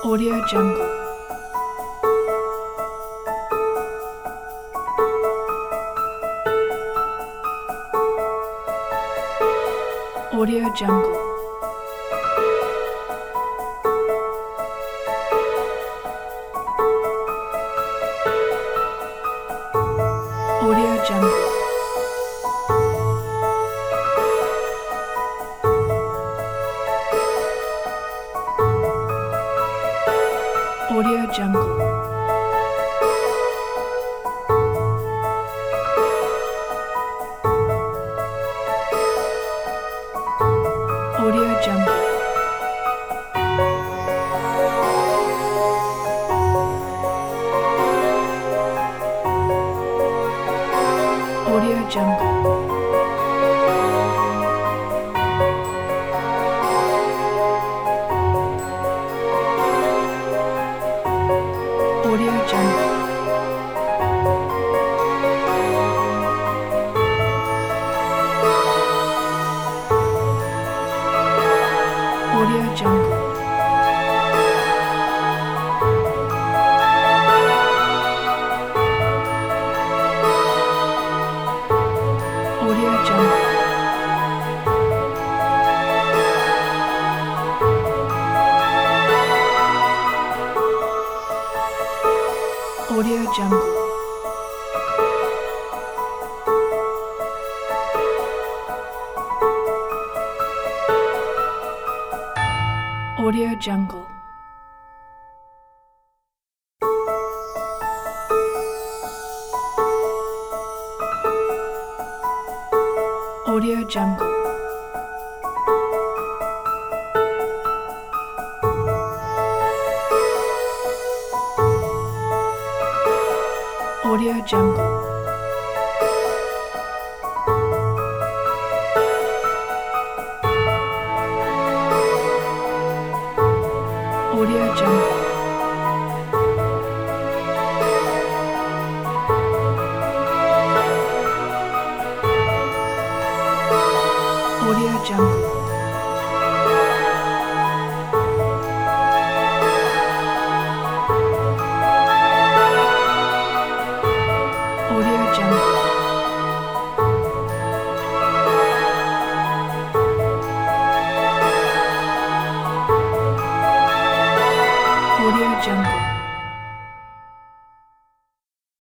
Audio Jungle. Audio Jungle. Audio Jungle. Audio Jungle. Audio Jungle. Audio Jungle. Audio Jungle. Audio Jungle. Audio Jungle. Audio Jungle. Audio Jungle. Audio Jungle. Audio Jungle. Audio Jungle. Audio Jungle. Audio Jungle.